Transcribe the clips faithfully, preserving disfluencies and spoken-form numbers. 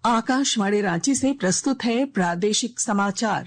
आकाशवाणी रांची से प्रस्तुत है प्रादेशिक समाचार।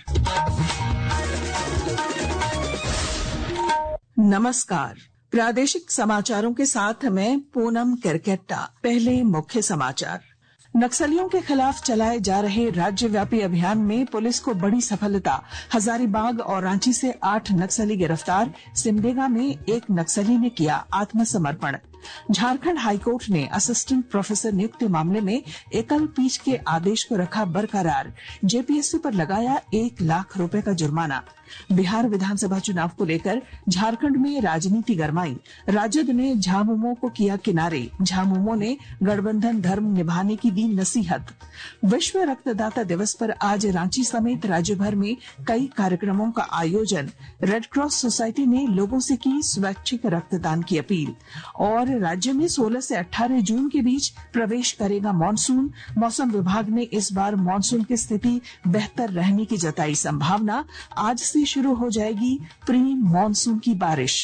नमस्कार, प्रादेशिक समाचारों के साथ मैं पूनम किरकेट्टा। पहले मुख्य समाचार। नक्सलियों के खिलाफ चलाए जा रहे राज्यव्यापी अभियान में पुलिस को बड़ी सफलता। हजारीबाग और रांची से आठ नक्सली गिरफ्तार। सिमडेगा में एक नक्सली ने किया आत्मसमर्पण। झारखंड हाईकोर्ट ने असिस्टेंट प्रोफेसर नियुक्ति मामले में एकल पीठ के आदेश को रखा बरकरार। जेपीएससी पर लगाया एक लाख रुपए का जुर्माना। बिहार विधानसभा चुनाव को लेकर झारखंड में राजनीति गरमाई। राजद ने झामुमो को किया किनारे। झामुमो ने गठबंधन धर्म निभाने की दी नसीहत। विश्व रक्तदाता दिवस पर आज रांची समेत राज्य भर में कई कार्यक्रमों का आयोजन। रेडक्रॉस सोसाइटी ने लोगों से की स्वैच्छिक रक्तदान की अपील। और राज्य में सोलह से अठारह जून के बीच प्रवेश करेगा मानसून। मौसम विभाग ने इस बार मानसून की स्थिति बेहतर रहने की जताई संभावना। आज से शुरू हो जाएगी प्री मानसून की बारिश।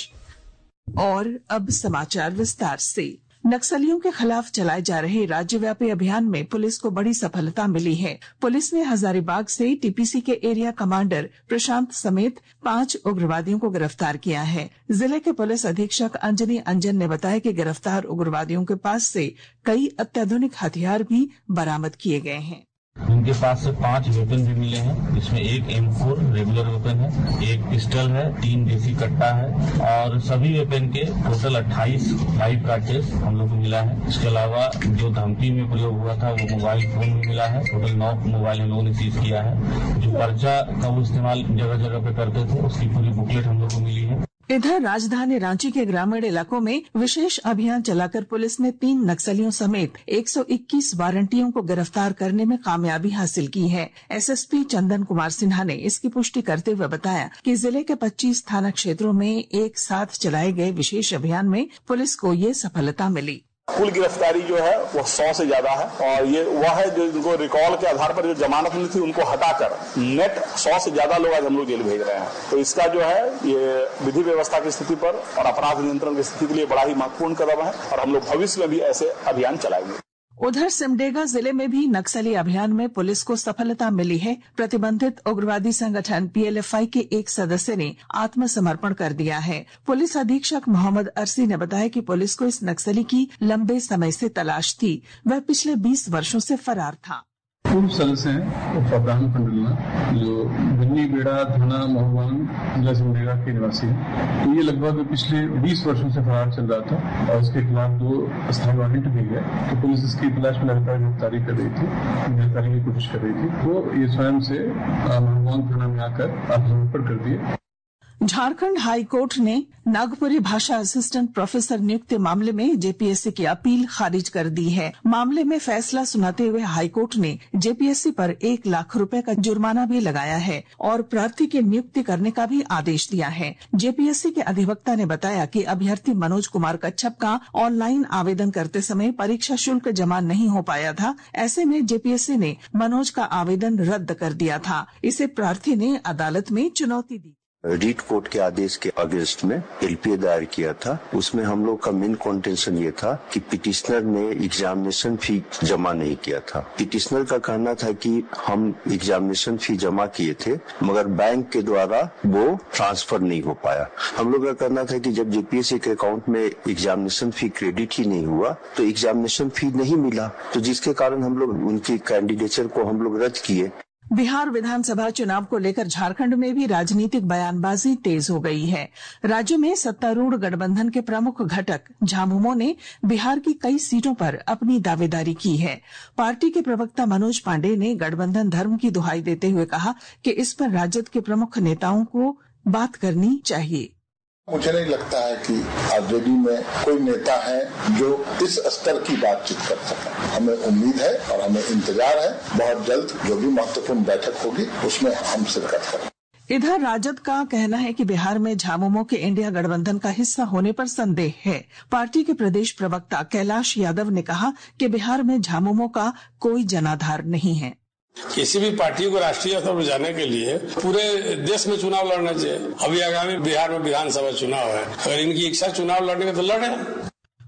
और अब समाचार विस्तार से। नक्सलियों के खिलाफ चलाए जा रहे राज्यव्यापी अभियान में पुलिस को बड़ी सफलता मिली है। पुलिस ने हजारीबाग से टीपीसी के एरिया कमांडर प्रशांत समेत पांच उग्रवादियों को गिरफ्तार किया है। जिले के पुलिस अधीक्षक अंजनी अंजन ने बताया कि गिरफ्तार उग्रवादियों के पास से कई अत्याधुनिक हथियार भी बरामद किए गए हैं। उनके पास से पांच वेपन भी मिले हैं, जिसमें एक एम फोर रेगुलर वेपन है, एक पिस्टल है, तीन देसी कट्टा है और सभी वेपन के टोटल अट्ठाईस लाइव कार्टेज हम लोग को मिला है। इसके अलावा जो धमकी में प्रयोग हुआ था वो मोबाइल फोन भी मिला है। टोटल नौ मोबाइल हम लोगों ने सीज किया है। जो पर्चा का वो इस्तेमाल जगह जगह पे करते थे उसकी पूरी बुकलेट हम लोग को मिली है। इधर राजधानी रांची के ग्रामीण इलाकों में विशेष अभियान चलाकर पुलिस ने तीन नक्सलियों समेत एक सौ इक्कीस वारंटियों को गिरफ्तार करने में कामयाबी हासिल की है। एसएसपी चंदन कुमार सिन्हा ने इसकी पुष्टि करते हुए बताया कि जिले के पच्चीस थाना क्षेत्रों में एक साथ चलाए गए विशेष अभियान में पुलिस को ये सफलता मिली। कुल गिरफ्तारी जो है वो सौ से ज्यादा है और ये वह है जो इनको रिकॉल के आधार पर जो जमानत मिली थी उनको हटाकर नेट सौ से ज्यादा लोग आज हम लोग जेल भेज रहे हैं। तो इसका जो है ये विधि व्यवस्था की स्थिति पर और अपराध नियंत्रण की स्थिति के लिए बड़ा ही महत्वपूर्ण कदम है और हम लोग भविष्य में भी ऐसे अभियान चलाएंगे। उधर सिमडेगा जिले में भी नक्सली अभियान में पुलिस को सफलता मिली है। प्रतिबंधित उग्रवादी संगठन पीएलएफआई के एक सदस्य ने आत्मसमर्पण कर दिया है। पुलिस अधीक्षक मोहम्मद अरसी ने बताया कि पुलिस को इस नक्सली की लंबे समय से तलाश थी। वह पिछले बीस वर्षों से फरार था। पूर्व सदस्य हैं फरदान पंडलना, जो बिन्नी बेड़ा थाना महुआन जिला सिमडेगा के निवासी हैं। तो ये लगभग पिछले बीस वर्षों से फरार चल रहा था और उसके खिलाफ दो स्थायी वारंट भी है। तो पुलिस इसकी तलाश में लगातार गिरफ्तारी कर रही थी, गिरफ्तारी की कोशिश कर रही थी। तो ये स्वयं से महुआन थाना में आकर आत्मसमर्पण कर दिए। झारखंड हाईकोर्ट ने नागपुरी भाषा असिस्टेंट प्रोफेसर नियुक्ति मामले में जेपीएससी की अपील खारिज कर दी है। मामले में फैसला सुनाते हुए हाईकोर्ट ने जेपीएससी पर एक लाख रुपए का जुर्माना भी लगाया है और प्रार्थी की नियुक्ति करने का भी आदेश दिया है। जेपीएससी के अधिवक्ता ने बताया कि अभ्यर्थी मनोज कुमार कच्छप का ऑनलाइन आवेदन करते समय परीक्षा शुल्क जमा नहीं हो पाया था। ऐसे में जेपीएससी ने मनोज का आवेदन रद्द कर दिया था। इसे प्रार्थी ने अदालत में चुनौती दी। रीट कोर्ट के आदेश के अगेंस्ट में एलपीए दायर किया था। उसमें हम लोग का मेन कंटेंशन ये था कि पिटिशनर ने एग्जामिनेशन फी जमा नहीं किया था। पिटिशनर का कहना था कि हम एग्जामिनेशन फी जमा किए थे मगर बैंक के द्वारा वो ट्रांसफर नहीं हो पाया। हम लोग का कहना था कि जब जेपीएससी के अकाउंट में एग्जामिनेशन फी क्रेडिट ही नहीं हुआ तो एग्जामिनेशन फी नहीं मिला, तो जिसके कारण हम लोग उनकी कैंडिडेचर को हम लोग रद्द किए। बिहार विधानसभा चुनाव को लेकर झारखंड में भी राजनीतिक बयानबाजी तेज हो गई है। राज्य में सत्तारूढ़ गठबंधन के प्रमुख घटक झामुमो ने बिहार की कई सीटों पर अपनी दावेदारी की है। पार्टी के प्रवक्ता मनोज पांडे ने गठबंधन धर्म की दुहाई देते हुए कहा कि इस पर राजद के प्रमुख नेताओं को बात करनी चाहिए। मुझे नहीं लगता है कि आरजेडी में कोई नेता है जो इस स्तर की बातचीत कर सके। हमें उम्मीद है और हमें इंतजार है बहुत जल्द जो भी महत्वपूर्ण बैठक होगी उसमें हम शिरकत करेंगे। इधर राजद का कहना है कि बिहार में झामुमो के इंडिया गठबंधन का हिस्सा होने पर संदेह है। पार्टी के प्रदेश प्रवक्ता कैलाश यादव ने कहा कि बिहार में झामुमो का कोई जनाधार नहीं है। किसी भी पार्टी को राष्ट्रीय स्तर पर जाने के लिए पूरे देश में चुनाव लड़ना चाहिए। अभी आगामी बिहार में विधानसभा चुनाव है, अगर इनकी इच्छा चुनाव लड़ने का तो लड़े।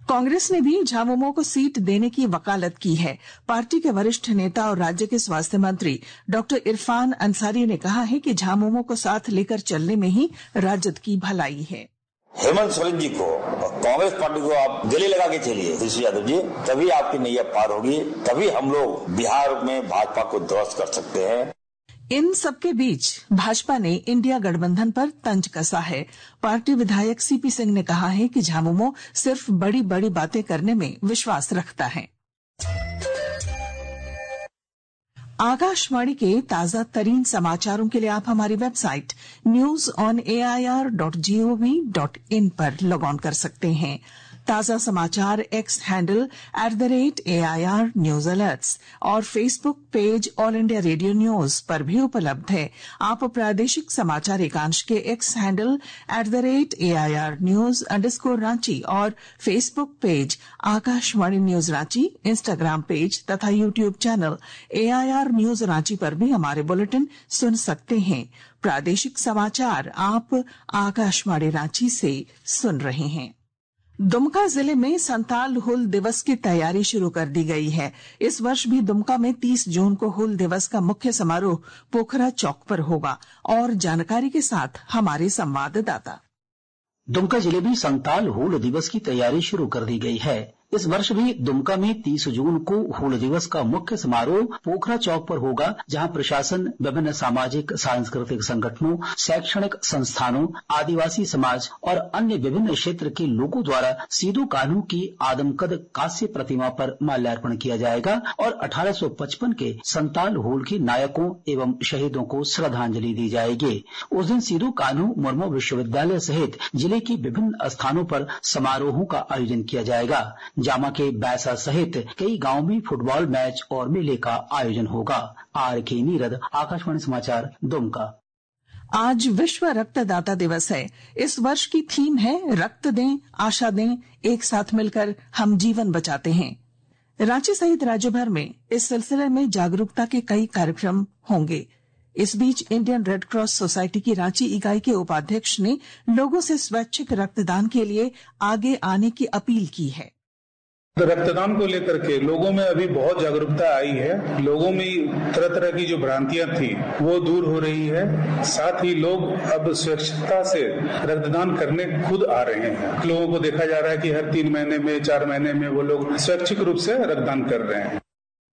कांग्रेस ने भी झामुमो को सीट देने की वकालत की है। पार्टी के वरिष्ठ नेता और राज्य के स्वास्थ्य मंत्री डॉक्टर इरफान अंसारी ने कहा है कि झामुमो को साथ लेकर चलने में ही राजद की भलाई है। हेमंत सोरेन जी को और कांग्रेस पार्टी को आप गले लगा के चलिए ऋषि यादव जी, तभी आपकी नैया पार होगी, तभी हम लोग बिहार में भाजपा को ध्वस्त कर सकते हैं। इन सबके बीच भाजपा ने इंडिया गठबंधन पर तंज कसा है। पार्टी विधायक सीपी सिंह ने कहा है कि झामुमो सिर्फ बड़ी बड़ी बातें करने में विश्वास रखता है। आकाशवाणी के ताजा तरीन समाचारों के लिए आप हमारी website news on A I R dot G O V dot in पर लॉग ऑन कर सकते हैं। ताजा समाचार X handle at the rate A I R news alerts और Facebook page all India radio news पर भी उपलब्ध है। आप प्रादेशिक समाचार एकांश के X handle at the rate A I R news underscore Ranchi और Facebook page Akashvani news Ranchi, Instagram page तथा YouTube channel A I R news Ranchi पर भी हमारे बुलेटिन सुन सकते हैं। प्रादेशिक समाचार आप आकाशवाणी रांची से सुन रहे हैं। दुमका जिले में संताल हुल दिवस की तैयारी शुरू कर दी गई है। इस वर्ष भी दुमका में तीस जून को हुल दिवस का मुख्य समारोह पोखरा चौक पर होगा। और जानकारी के साथ हमारे संवाददाता। दुमका जिले में संताल हुल दिवस की तैयारी शुरू कर दी गई है। इस वर्ष भी दुमका में तीस जून को हुल दिवस का मुख्य समारोह पोखरा चौक पर होगा, जहां प्रशासन, विभिन्न सामाजिक सांस्कृतिक संगठनों, शैक्षणिक संस्थानों, आदिवासी समाज और अन्य विभिन्न क्षेत्र के लोगों द्वारा सीधू कान्हू की आदमकद कांस्य प्रतिमा पर माल्यार्पण किया जाएगा और अठारह सौ पचपन के संताल हुल के नायकों एवं शहीदों को श्रद्धांजलि दी जाएगी। उस दिन सीधू कान्हू मुर्मू विश्वविद्यालय सहित जिले की विभिन्न स्थानों पर समारोहों का आयोजन किया जाएगा। जामा के बैसा सहित कई गांवों में फुटबॉल मैच और मेले का आयोजन होगा। आर के नीरद, आकाशवाणी समाचार, दुमका। आज विश्व रक्तदाता दिवस है। इस वर्ष की थीम है रक्त दें, आशा दें, एक साथ मिलकर हम जीवन बचाते हैं। रांची सहित राज्य भर में इस सिलसिले में जागरूकता के कई कार्यक्रम होंगे। इस बीच इंडियन रेड क्रॉस सोसाइटी की रांची इकाई के उपाध्यक्ष ने लोगों से स्वैच्छिक रक्तदान के लिए आगे आने की अपील की है। रक्तदान को लेकर के लोगों में अभी बहुत जागरूकता आई है। लोगों में तरह तरह की जो भ्रांतियां थी वो दूर हो रही है। साथ ही लोग अब स्वच्छता से रक्तदान करने खुद आ रहे हैं। लोगों को देखा जा रहा है कि हर तीन महीने में, चार महीने में वो लोग स्वैच्छिक रूप से रक्तदान कर रहे हैं।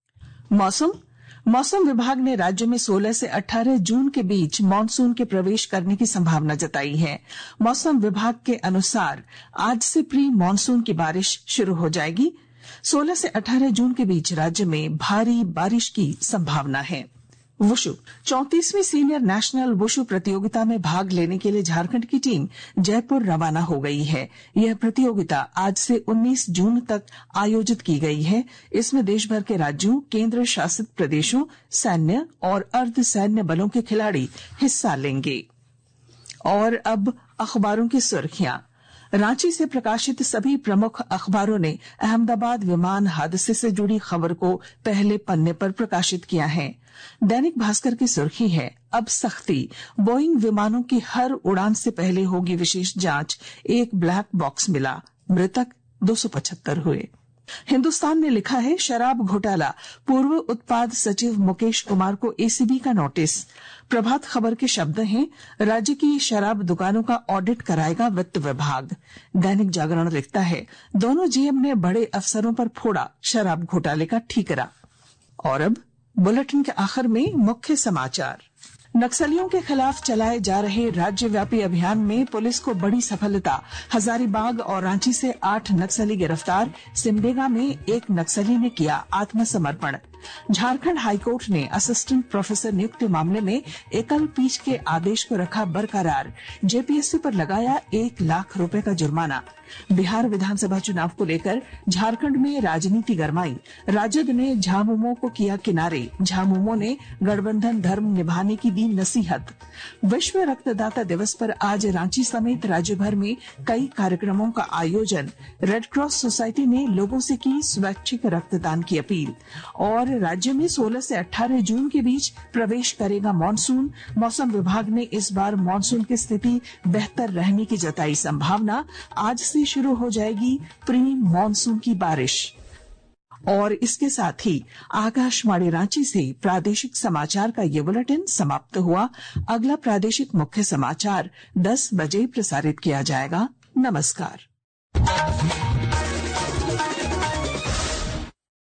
मौसम मौसम विभाग ने राज्य में सोलह से अठारह जून के बीच मानसून के प्रवेश करने की संभावना जताई है। मौसम विभाग के अनुसार आज से प्री मानसून की बारिश शुरू हो जाएगी। सोलह से अठारह जून के बीच राज्य में भारी बारिश की संभावना है। वुशु चौंतीसवीं सीनियर नेशनल वुशु प्रतियोगिता में भाग लेने के लिए झारखंड की टीम जयपुर रवाना हो गई है। यह प्रतियोगिता आज से उन्नीस जून तक आयोजित की गई है। इसमें देश भर के राज्यों, केंद्र शासित प्रदेशों, सैन्य और अर्ध सैन्य बलों के खिलाड़ी हिस्सा लेंगे। और अब अखबारों की सुर्खियां। रांची से प्रकाशित सभी प्रमुख अखबारों ने अहमदाबाद विमान हादसे से जुड़ी खबर को पहले पन्ने पर प्रकाशित किया है। दैनिक भास्कर की सुर्खी है, अब सख्ती, बोइंग विमानों की हर उड़ान से पहले होगी विशेष जांच, एक ब्लैक बॉक्स मिला, मृतक दो सौ पचहत्तर हुए। हिंदुस्तान ने लिखा है, शराब घोटाला, पूर्व उत्पाद सचिव मुकेश कुमार को ए सी बी का नोटिस। प्रभात खबर के शब्द हैं, राज्य की शराब दुकानों का ऑडिट कराएगा वित्त विभाग। दैनिक जागरण लिखता है, दोनों जी एम ने बड़े अफसरों पर फोड़ा शराब घोटाले का ठीकरा। और अब बुलेटिन के आखिर में मुख्य समाचार। नक्सलियों के खिलाफ चलाए जा रहे राज्यव्यापी अभियान में पुलिस को बड़ी सफलता। हजारीबाग और रांची से आठ नक्सली गिरफ्तार। सिमडेगा में एक नक्सली ने किया आत्मसमर्पण। झारखंड हाईकोर्ट ने असिस्टेंट प्रोफेसर नियुक्ति मामले में एकल पीठ के आदेश को रखा बरकरार। जे पी एस सी पर लगाया एक लाख रुपए का जुर्माना। बिहार विधानसभा चुनाव को लेकर झारखंड में राजनीति गरमाई। राजद ने झामुमो को किया किनारे। झामुमो ने गठबंधन धर्म निभाने की दी नसीहत। विश्व रक्तदाता दिवस पर आज रांची समेत राज्य भर में कई कार्यक्रमों का आयोजन। रेड क्रॉस सोसाइटी ने लोगों से की स्वैच्छिक रक्तदान की अपील। और हमारे राज्य में सोलह से अठारह जून के बीच प्रवेश करेगा मानसून। मौसम विभाग ने इस बार मानसून की स्थिति बेहतर रहने की जताई संभावना। आज से शुरू हो जाएगी प्री मानसून की बारिश। और इसके साथ ही आकाशवाणी रांची से प्रादेशिक समाचार का ये बुलेटिन समाप्त हुआ। अगला प्रादेशिक मुख्य समाचार दस बजे प्रसारित किया जाएगा। नमस्कार।